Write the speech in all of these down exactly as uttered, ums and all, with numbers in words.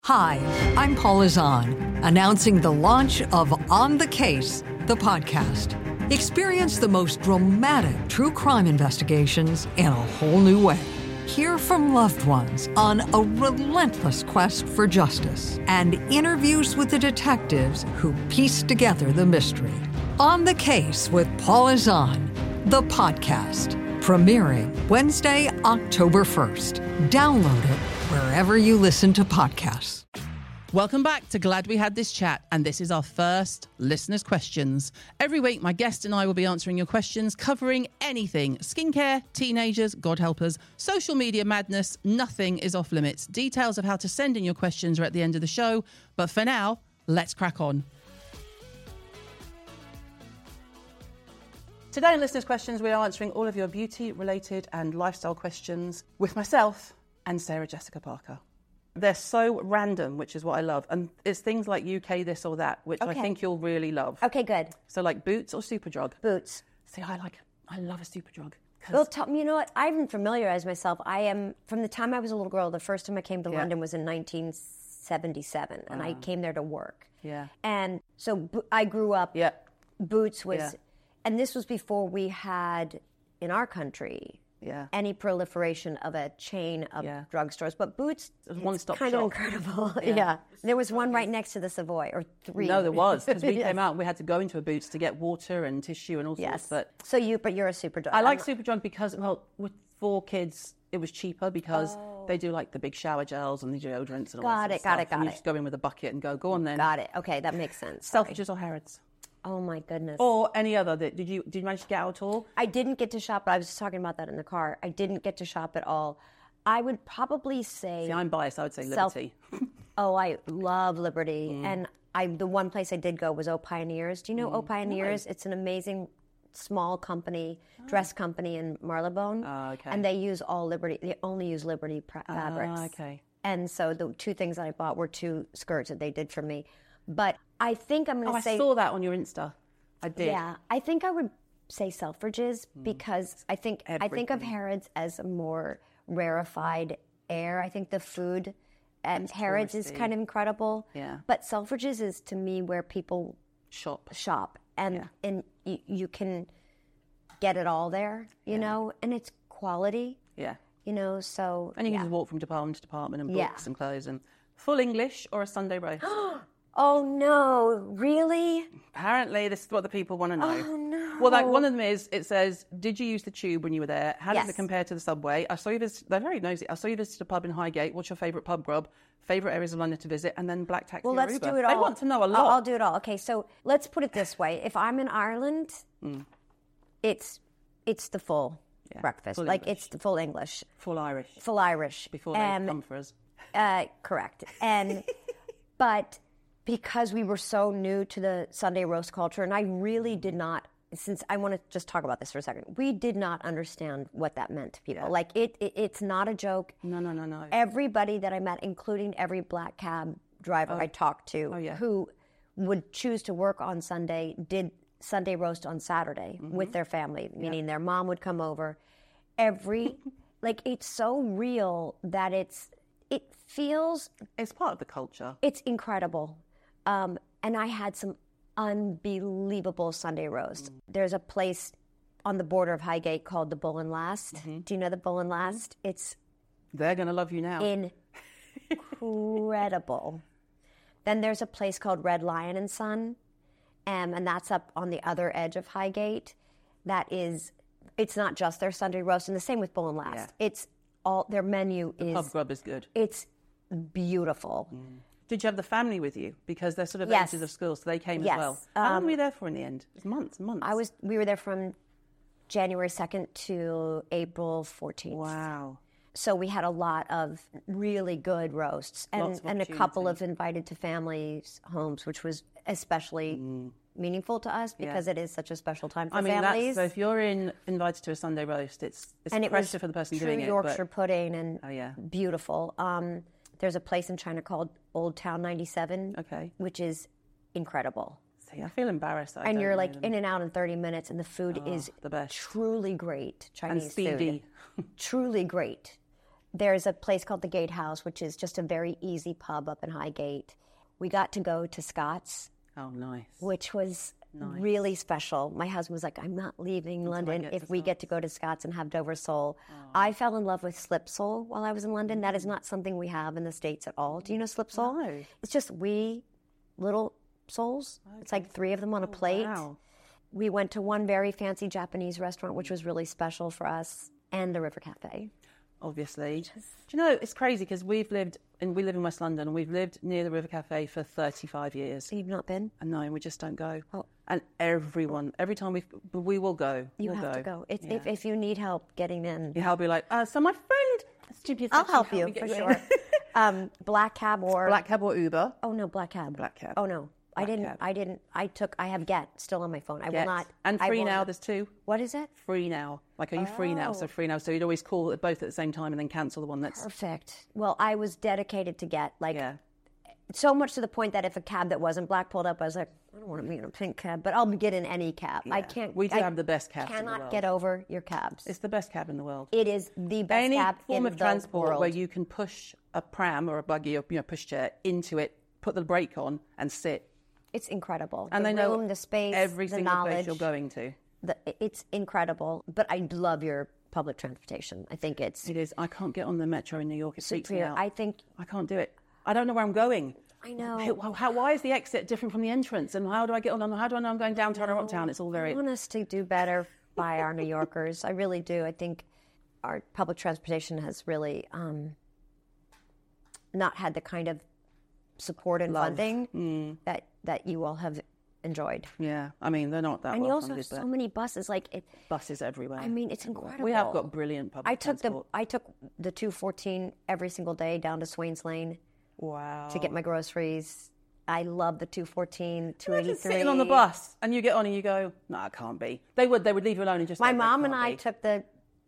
Hi, I'm Paula Zahn, announcing the launch of On the Case, the podcast. Experience the most dramatic true crime investigations in a whole new way. Hear from loved ones on a relentless quest for justice and interviews with the detectives who piece together the mystery. On the Case with Paula Zahn, the podcast, premiering Wednesday, October first. Download it wherever you listen to podcasts. Welcome back to Glad We Had This Chat, and this is our first listeners' questions. Every week, my guest and I will be answering your questions, covering anything: skincare, teenagers, God help us, social media madness. Nothing is off limits. Details of how to send in your questions are at the end of the show, but for now, let's crack on. Today in listeners' questions, we are answering all of your beauty-related and lifestyle questions with myself and Sarah Jessica Parker. They're so random, which is what I love. And it's things like U K this or that, which Okay. I think you'll really love. Okay, good. So like Boots or Superdrug? Boots. See, I like, I love a Superdrug. 'cause- Well, tell me, you know what? I haven't familiarized myself. I am, from the time I was a little girl, the first time I came to Yeah. London was in nineteen seventy-seven, and I came there to work. Yeah. And so Bo- I grew up, Yeah. Boots was, Yeah. and this was before we had, in our country, Yeah. any proliferation of a chain of Yeah. drugstores. But Boots, was it's one-stop kind of shop. incredible. Yeah. Yeah. There was one right next to the Savoy, or three. No, there was, because we Yes. came out and we had to go into a Boots to get water and tissue and all sorts. Yes. But So you, but you're a super dog. I like Superdrug because, well, with four kids, it was cheaper because they do like the big shower gels and the deodorants and all Got that it, sort of got it, stuff. And got you it. just go in with a bucket and go, go on then. Got it. Okay, that makes sense. Sorry. Selfridges or Harrods? Oh my goodness. Or any other. That, did you did you manage to get out at all? I didn't get to shop, but I was just talking about that in the car. I didn't get to shop at all. I would probably say. See, I'm biased. I would say self- Liberty. Oh, I love Liberty, Mm. and I the one place I did go was O Pioneers. Do you know O Pioneers? It's an amazing small company, dress company in Marylebone. Oh, okay. And they use all Liberty. They only use Liberty pra- fabrics. Ah, okay. And so the two things that I bought were two skirts that they did for me. But I think I'm going Oh, to I say. saw that on your Insta. I did. Yeah, I think I would say Selfridges because I think I think of Everything. Harrods as a more rarefied air. I think the food at Harrods is touristy. kind of incredible. Yeah. But Selfridges is to me where people Shop. shop, and Yeah. and you, you can get it all there, you know, and it's quality, Yeah. you know. So And you yeah. can just walk from department to department and Yeah. books and clothes and full English or a Sunday roast. Oh no, really? Apparently, this is what the people want to know. Oh no. Well, like one of them is, it says, did you use the tube when you were there? How does Yes. it compare to the subway? I saw you visit, they're very nosy. I saw you visit a pub in Highgate. What's your favourite pub grub? Favourite areas of London to visit? And then black taxi Well, or let's Uber. do it all. They want to know a I'll- lot. I'll, do it all. Okay, so let's put it this way: if I'm in Ireland, it's it's the full Yeah, breakfast, full like English. it's the full English, Full Irish. full Irish. Before they Um, come for us. uh, correct. And but because we were so new to the Sunday roast culture, and I really did not. Since I want to just talk about this for a second, we did not understand what that meant to people. Yeah. Like it, it, it's not a joke. No, no, no, no. Everybody that I met, including every black cab driver I talked to, Oh, yeah. who would choose to work on Sunday, did Sunday roast on Saturday Mm-hmm. with their family, meaning their mom would come over. Every, like, it's so real that it's, it feels, It's part of the culture. it's incredible. Um, and I had some unbelievable Sunday roast. Mm. There's a place on the border of Highgate called the Bull and Last. Mm-hmm. Do you know the Bull and Last? It's They're going to love you now. incredible. Then there's a place called Red Lion and Son, um, and that's up on the other edge of Highgate. That is, it's not just their Sunday roast, and the same with Bull and Last. Yeah. It's all their menu is Pub grub is good. it's beautiful. Did you have the family with you? Because they're sort of Yes. ages of school, so they came Yes. as well. How long Um, were you there for in the end? It was months and months. I was we were there from January second to April fourteenth. Wow. So we had a lot of really good roasts, and, Lots of and a couple opportunity. of invited to families' homes, which was especially meaningful to us because it is such a special time for I mean, families. that's, so if you're in invited to a Sunday roast, it's it's and it pressure was for the person true doing it. Yorkshire But pudding and Oh, yeah. beautiful. Um, there's a place in China called Old Town ninety-seven, Okay. which is incredible. see, I feel embarrassed. That I And don't you're know like them. in and out in thirty minutes, and the food is the best. truly great and Chinese speedy. food. Truly great. there's a place called the Gatehouse, which is just a very easy pub up in Highgate. We got to go to Scott's. Oh, nice. Which was nice. really special. My husband was like, I'm not leaving Until London if we Scott's. get to go to Scott's and have Dover sole. Oh. I fell in love with slip sole while I was in London. Mm. That is not something we have in the States at all. Do you know slip sole? No. It's just wee little soles. Okay. It's like three of them on a plate. Oh, wow. We went to one very fancy Japanese restaurant, which was really special for us, and the River Cafe. Obviously. Just... Do you know, it's crazy because we've lived, and we live in West London, and we've lived near the River Cafe for thirty-five years. You've not been? And no, we just don't go. Oh. And everyone, every time we we will go. You we'll have go. to go. It's, yeah. if, if you need help getting in. Yeah, I'll be like, uh, so my friend... I'll help you, for sure. um, black cab or... Black cab or Uber. Oh, no, black cab. Black cab. Oh, no. I didn't, cab. I didn't, I took, I have Get still on my phone. I Get. will not. And I Free will Now, not. there's two. What is it? Free Now. Like, are you free now? So Oh. Free Now. So you'd always call both at the same time and then cancel the one that's... Perfect. Well, I was dedicated to Get. Like, Yeah. so much to the point that if a cab that wasn't black pulled up, I was like, I don't want to be in a pink cab, but I'll get in any cab. I Yeah. can't. We do I have the best cabs in the cannot world. get over your cabs. It's the best cab in the world. It is the best Any cab form in of the transport world. where you can push a pram or a buggy or you know, pushchair into it, put the brake on and sit. It's incredible. And the they know room, the space, every the single knowledge, place you're going to. The, it's incredible. But I love your public transportation. I think it's... It is. I can't get on the metro in New York. It freaks me superior. out. I think... I can't do it. I don't know where I'm going. I know. How, how, why is the exit different from the entrance? And how do I get on? How do I know I'm going downtown or uptown? It's all very... I want us to do better by our New Yorkers. I really do. I think our public transportation has really um, not had the kind of support and Love. funding Mm. that, that you all have enjoyed. Yeah. I mean, they're not that And you well also have funded, so many buses. Like it, but buses everywhere. I mean, it's incredible. We have got brilliant public I took transport. the I took the two fourteen every single day down to Swains Lane Wow. to get my groceries. I love the two fourteen, two Imagine eighty-three. sitting on the bus and you get on and you go, no, it can't be. They would. They would leave you alone and just. My go, "That mom and can't I be." took the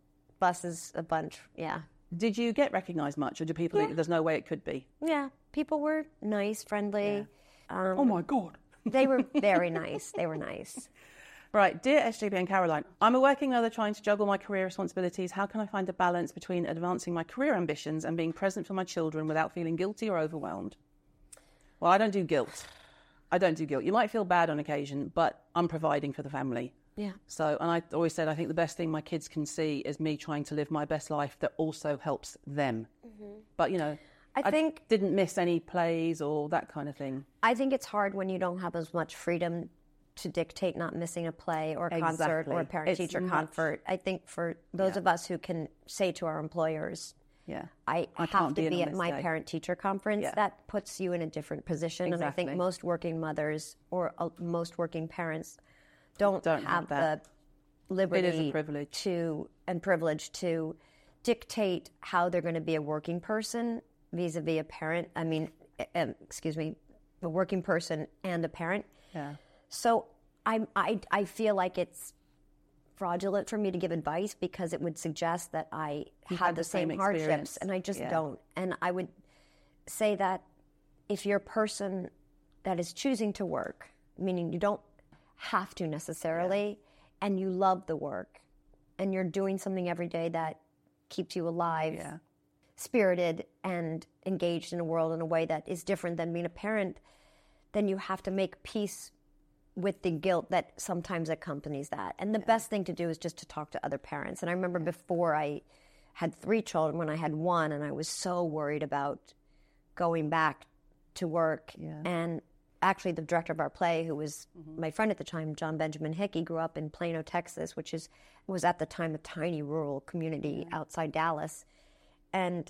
buses a bunch. Yeah. Did you get recognised much, or do people Yeah. think there's no way it could be? Yeah, people were nice, friendly. Um, Oh my God. they were very nice. They were nice. Right, dear S J B and Caroline, I'm a working mother trying to juggle my career responsibilities. How can I find a balance between advancing my career ambitions and being present for my children without feeling guilty or overwhelmed? Well, I don't do guilt. I don't do guilt. You might feel bad on occasion, but I'm providing for the family. Yeah. So, and I always said, I think the best thing my kids can see is me trying to live my best life that also helps them. Mm-hmm. But, you know, I think I didn't miss any plays or that kind of thing. I think it's hard when you don't have as much freedom to dictate not missing a play or a concert Exactly. or a parent-teacher It's comfort. I think for those Yeah. of us who can say to our employers, Yeah. I, I have can't to be in be on at this my day. parent-teacher conference, Yeah. that puts you in a different position. And I Exactly. think most working mothers or uh, most working parents don't, Don't have have that. the liberty It is a privilege. to and privilege to dictate how they're going to be a working person vis-a-vis a parent. I mean, um, excuse me, a working person and a parent. Yeah. So I, I, I feel like it's fraudulent for me to give advice because it would suggest that I You had had the, the same, same hardships, experience. and I just Yeah. don't. And I would say that if you're a person that is choosing to work, meaning you don't have to necessarily, and you love the work, and you're doing something every day that keeps you alive, Yeah. spirited, and engaged in a world in a way that is different than being a parent, then you have to make peace with the guilt that sometimes accompanies that. And the best thing to do is just to talk to other parents. And I remember before I had three children, when I had one, and I was so worried about going back to work. Yeah. And actually the director of our play, who was my friend at the time, John Benjamin Hickey, grew up in Plano, Texas, which is was at the time a tiny rural community outside Dallas. And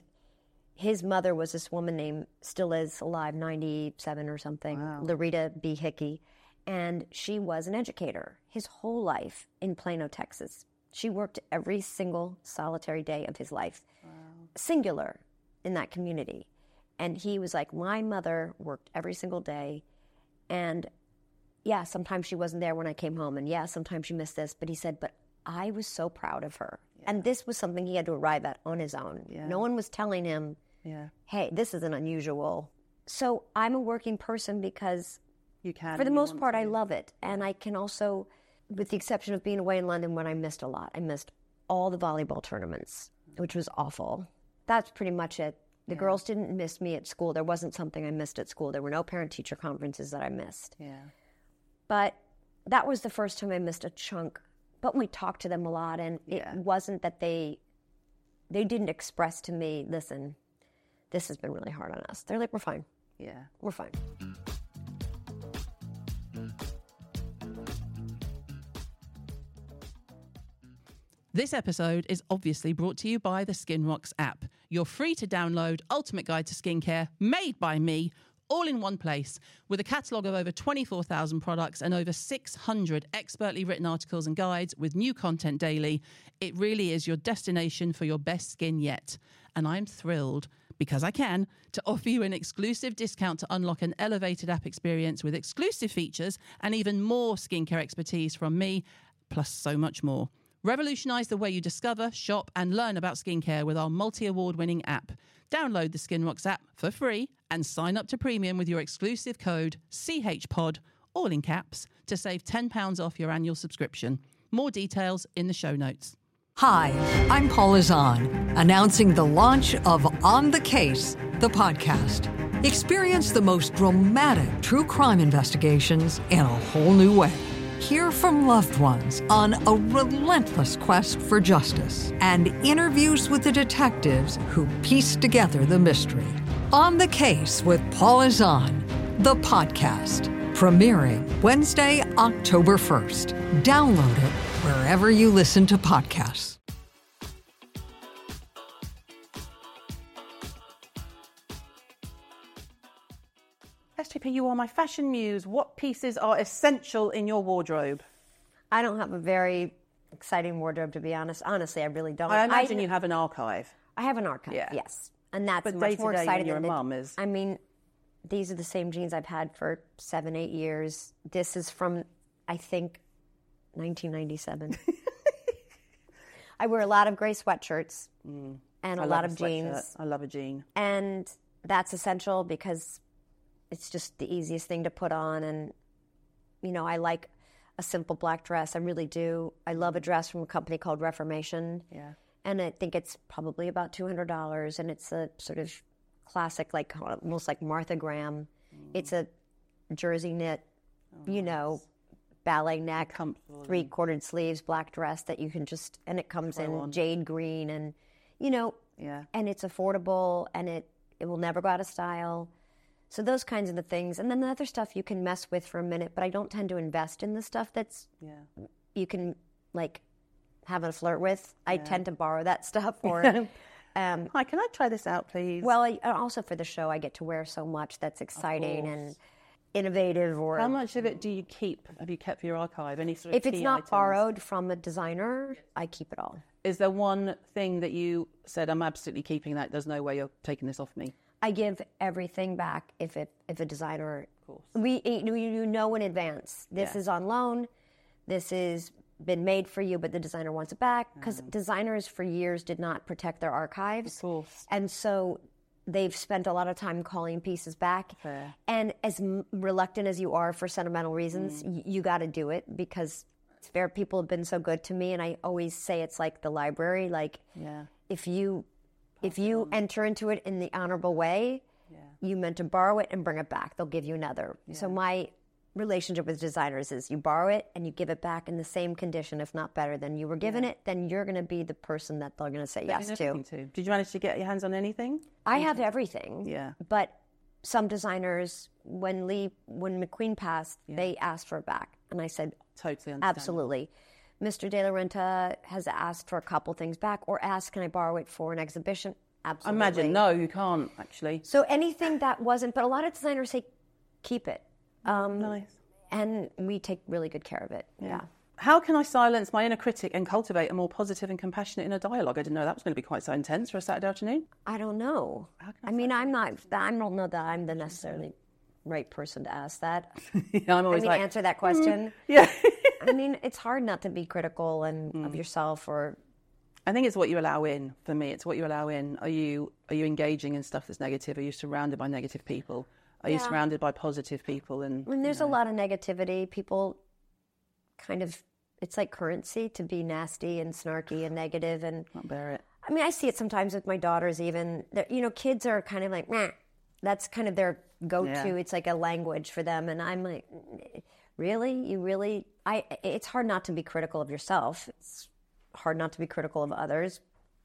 his mother was this woman named, still is alive, ninety-seven or something, Wow. Larita B. Hickey. And she was an educator his whole life in Plano, Texas. She worked every single solitary day of his life, wow. singular in that community. And he was like, my mother worked every single day. And yeah, sometimes she wasn't there when I came home. And yeah, sometimes she missed this. But he said, but I was so proud of her. Yeah. And this was something he had to arrive at on his own. Yeah. No one was telling him, Yeah. hey, this is an unusual. So I'm a working person because You can. for the and you most want part, to. I love it. And I can also, with the exception of being away in London when I missed a lot, I missed all the volleyball tournaments, which was awful. that's pretty much it. The yeah. girls didn't miss me at school. There wasn't something I missed at school. There were no parent-teacher conferences that I missed. Yeah. But that was the first time I missed a chunk. But we talked to them a lot, and yeah. it wasn't that they they didn't express to me, listen, this has been really hard on us. They're like, we're fine. Yeah. We're fine. This episode is obviously brought to you by the SkinRocks app, your free-to-download ultimate guide to skincare, made by me, all in one place, with a catalogue of over twenty-four thousand products and over six hundred expertly written articles and guides with new content daily. It really is your destination for your best skin yet. And I'm thrilled, because I can, to offer you an exclusive discount to unlock an elevated app experience with exclusive features and even more skincare expertise from me, plus so much more. Revolutionise the way you discover, shop and learn about skincare with our multi-award winning app. Download the SkinRocks app for free and sign up to Premium with your exclusive code C H P O D, all in caps, to save ten pounds off your annual subscription. More details in the show notes. Hi, I'm Paula Zahn, announcing the launch of On the Case, the podcast. Experience the most dramatic true crime investigations in a whole new way. Hear from loved ones on a relentless quest for justice and interviews with the detectives who piece together the mystery. On the Case with Paula Zahn, the podcast, premiering Wednesday, October first. Download it wherever you listen to podcasts. S J P, you are my fashion muse. What pieces are essential in your wardrobe? I don't have a very exciting wardrobe, to be honest. Honestly, I really don't. I imagine I, you have an archive. I have an archive, yeah. yes. And that's but much more day exciting when you're than a the, mum is... I mean, these are the same jeans I've had for seven, eight years. This is from, I think, nineteen ninety-seven. I wear a lot of gray sweatshirts mm. and a I lot of jeans. I love a jean. And that's essential because it's just the easiest thing to put on. And, you know, I like a simple black dress. I really do. I love a dress from a company called Reformation. Yeah. And I think it's probably about two hundred dollars. And it's a sort of classic, like almost like Martha Graham. Mm. It's a jersey knit, oh, you know, nice. ballet neck, three-quartered sleeves, black dress that you can just, and it comes in on. jade green and, you know, yeah. and it's affordable and it, it will never go out of style. So those kinds of the things. And then the other stuff you can mess with for a minute, but I don't tend to invest in the stuff that's, yeah. you can, like, have a flirt with. I yeah. tend to borrow that stuff. Or, um, Hi, can I try this out, please? Well, I, also for the show, I get to wear so much that's exciting and innovative. Or how much of it do you keep? Have you kept for your archive? Any sort of If it's key not items? borrowed from a designer, I keep it all. Is there one thing that you said, I'm absolutely keeping that, there's no way you're taking this off me? I give everything back if it, if a designer, of course. we you know in advance. This yeah. is on loan. This has been made for you, but the designer wants it back because mm. designers for years did not protect their archives, of course. And so they've spent a lot of time calling pieces back. Fair. And as m- reluctant as you are for sentimental reasons, mm. y- you got to do it because it's fair. People have been so good to me, and I always say it's like the library. Like yeah. if you. If you enter into it in the honorable way, yeah. you meant to borrow it and bring it back. They'll give you another. Yeah. So my relationship with designers is you borrow it and you give it back in the same condition, if not better than you were given yeah. it, then you're going to be the person that they're going to say yes to. to. Did you manage to get your hands on anything? I have everything. Yeah. But some designers, when Lee, when McQueen passed, yeah. they asked for it back. And I said, totally understand. Absolutely. Mister De La Renta has asked for a couple things back or asked, can I borrow it for an exhibition? Absolutely. I imagine, no, you can't, actually. So anything that wasn't, but a lot of designers say, keep it. Um, nice. And we take really good care of it, yeah. yeah. How can I silence my inner critic and cultivate a more positive and compassionate inner dialogue? I didn't know that was going to be quite so intense for a Saturday afternoon. I don't know. How can I, I mean, I'm not, I don't know that I'm the necessarily right person to ask that. yeah, I'm always I mean, like... answer that question. Mm, yeah. I mean, it's hard not to be critical and mm. of yourself or... I think it's what you allow in. For me, it's what you allow in. Are you are you engaging in stuff that's negative? Are you surrounded by negative people? Are yeah. you surrounded by positive people? And I mean, there's you know. a lot of negativity. People kind of... It's like currency to be nasty and snarky and negative. And can't bear it. I mean, I see it sometimes with my daughters even. They're, you know, kids are kind of like, meh. That's kind of their go-to. Yeah. It's like a language for them. And I'm like, really? You really? I. It's hard not to be critical of yourself. It's hard not to be critical of others.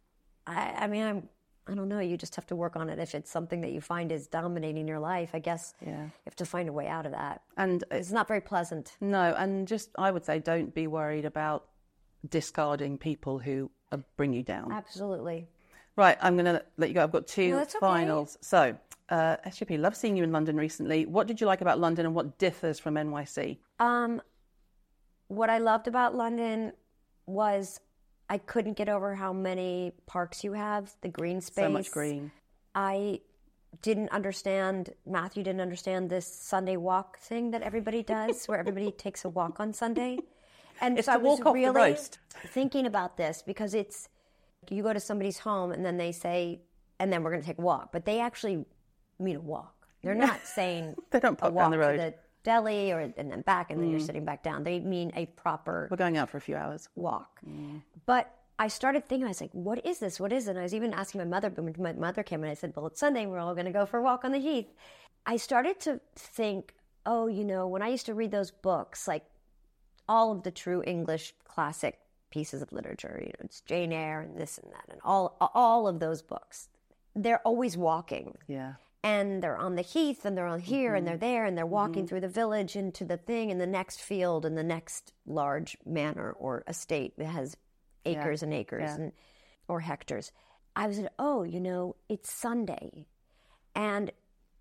I, I mean, I'm, I don't know. You just have to work on it. If it's something that you find is dominating your life, I guess Yeah. you have to find a way out of that. And It's not very pleasant. no, and just I would say don't be worried about discarding people who uh, bring you down. Absolutely. Right, I'm going to let you go. I've got two No, that's okay. finals. So, uh, S J P, love seeing you in London recently. What did you like about London and what differs from N Y C? Um, what I loved about London was I couldn't get over how many parks you have, the green space. So much green. I didn't understand, Matthew didn't understand this Sunday walk thing that everybody does, where everybody takes a walk on Sunday. And It's so to I was walk off the really roast. thinking about this because it's, you go to somebody's home and then they say, and then we're going to take a walk. But they actually mean a walk. They're not saying They don't a pop walk down the road. to the deli or and then back and then you're sitting back down. They mean a proper We're going out for a few hours. walk. But I started thinking, I was like, what is this? What is it? And I was even asking my mother, but when my mother came and I said, well, it's Sunday, we're all going to go for a walk on the Heath. I started to think, oh, you know, when I used to read those books, like all of the true English classic pieces of literature, you know, it's Jane Eyre and this and that, and all all of those books, they're always walking. Yeah. And they're on the Heath, and they're on here, and they're there, and they're walking through the village into the thing, and the next field, and the next large manor or estate that has acres Yeah. and acres, Yeah. and or hectares. I was like, oh, you know, it's Sunday. And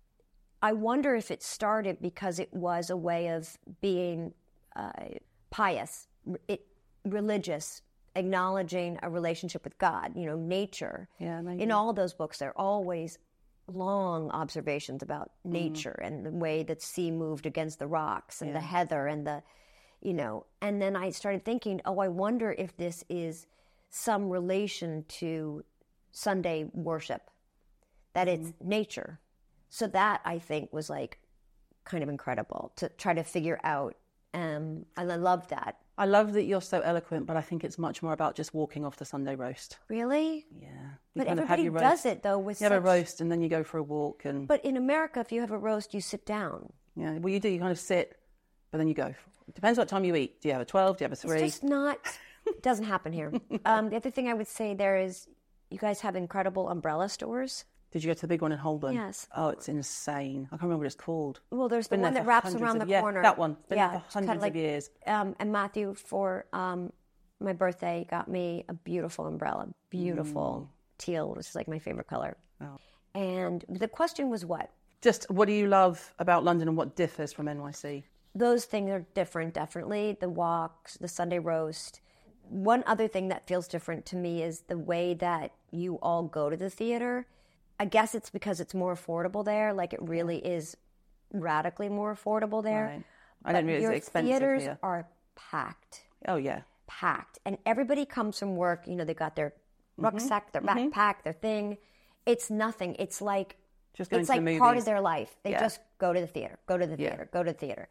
I wonder if it started because it was a way of being uh, pious, it, religious, acknowledging a relationship with God, you know, nature. Yeah, maybe. In all those books, they're always long observations about nature and the way that sea moved against the rocks and the heather and the, you know, and then I started thinking, oh, I wonder if this is some relation to Sunday worship, that it's nature. So that I think was like kind of incredible to try to figure out. Um, and I love that. I love that you're so eloquent, but I think it's much more about just walking off the Sunday roast. Really? Yeah. You But kind of have everybody your does roast. it though with You have a such- roast and then you go for a walk and But in America, if you have a roast, you sit down. yeah, well you do, you kind of sit, but then you go. It depends what time you eat. Do you have a twelve? Do you have a three? It's just not, doesn't happen here. Um, the other thing I would say there is you guys have incredible umbrella stores. Did you go to the big one in Holborn? Yes. Oh, it's insane. I can't remember what it's called. Well, there's the Been one there that for wraps hundreds around of- the yeah, corner. that one. Been there for it's kinda hundreds of like, years. Um, and Matthew, for um, my birthday, got me a beautiful umbrella, beautiful teal, which is like my favorite color. Mm. Oh. And the question was what? Just what do you love about London and what differs from N Y C? Those things are different, definitely. The walks, the Sunday roast. One other thing that feels different to me is the way that you all go to the theater. I guess it's because it's more affordable there. Like it really is radically more affordable there. Right. I didn't But realize your it's expensive theaters here. are packed, Oh yeah. packed, and everybody comes from work. You know, they got their rucksack, their Mm-hmm. backpack, their thing. It's nothing. It's like Just going it's to like the part movies. of their life. They Yeah. just go to the theater, go to the Yeah. theater, go to the theater.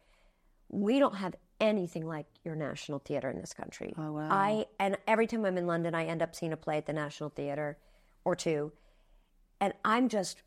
We don't have anything like your National Theater in this country. Oh, wow. I and every time I'm in London, I end up seeing a play at the National Theater or two, and I'm just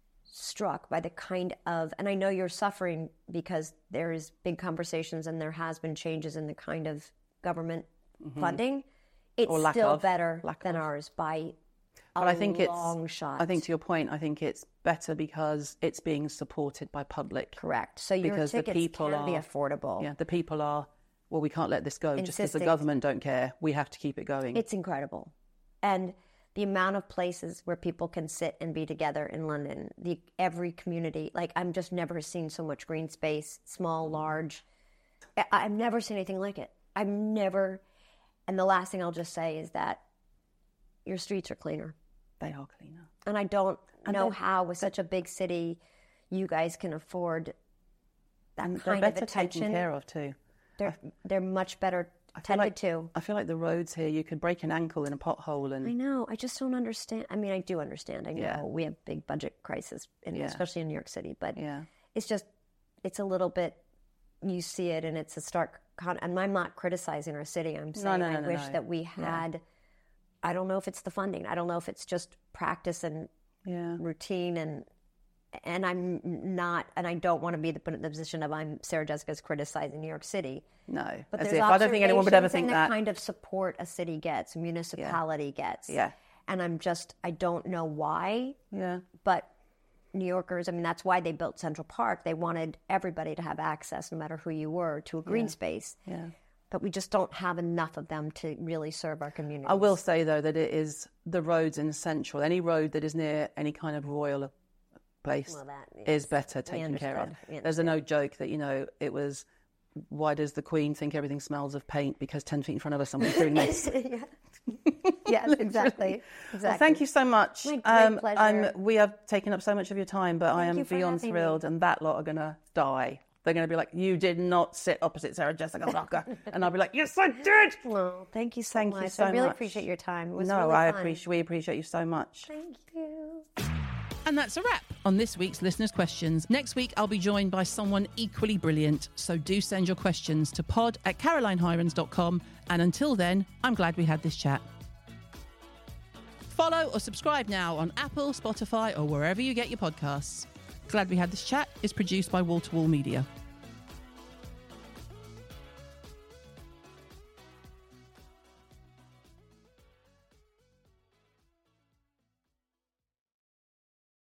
struck by the kind of, and I know you're suffering because there is big conversations and there has been changes in the kind of government funding. It's Mm-hmm. Or lack still of. better Lack than of. ours by a But I think it's long shot. I think to your point, I think it's better because it's being supported by public. Correct. So your Because the tickets people can be are- affordable. Yeah, the people are, well, we can't let this go just because the Insisting. government don't care. We have to keep it going. It's incredible. And the amount of places where people can sit and be together in London, the every community, like I'm just never seen so much green space, small, large. I- I've never seen anything like it. I've never, and the last thing I'll just say is that your streets are cleaner. They are cleaner. And I don't know they're- how, with such a big city, you guys can afford that And they're kind of better taken attention. care of too. They're they're much better I feel tended like to. I feel like the roads here, you could break an ankle in a pothole, and I know. I just don't understand. I mean, I do understand. I know Yeah. we have big budget crisis, in, Yeah. especially in New York City. But yeah, it's just, it's a little bit. You see it, and it's a stark. Con- and I'm not criticizing our city. I'm saying no, I no, no, wish no. that we had I don't know if it's the funding. I don't know if it's just practice and yeah. routine and and I'm not, and I don't want to be the, put in the position of I'm Sarah Jessica's criticizing New York City. No, but as there's if I don't think anyone would ever think the that. kind of support a city gets, a municipality yeah. gets. Yeah. And I'm just, I don't know why. Yeah. But New Yorkers, I mean, that's why they built Central Park. They wanted everybody to have access, no matter who you were, to a green yeah. space. Yeah. But we just don't have enough of them to really serve our communities. I will say, though, that it is the roads in Central. Any road that is near any kind of royal place well, that, yes. is better taken care of. There's a no joke that, you know, it was, why does the Queen think everything smells of paint? Because ten feet in front of us someone's doing this. yeah. Yes, exactly. exactly. Well, thank you so much. My great um, pleasure. I'm, we have taken up so much of your time, but Thank I am you for beyond having thrilled, me. and that lot are going to die. They're going to be like, you did not sit opposite Sarah Jessica Parker. And I'll be like, yes, I did. Well, thank you so Thank much. you so I really much. appreciate your time. It was no, really I fun. appreciate. We appreciate you so much. Thank you. And that's a wrap on this week's Listeners' Questions. Next week, I'll be joined by someone equally brilliant. So do send your questions to pod at caroline hirons dot com. And until then, I'm glad we had this chat. Follow or subscribe now on Apple, Spotify, or wherever you get your podcasts. Glad We Had This Chat is produced by Wall to Wall Media.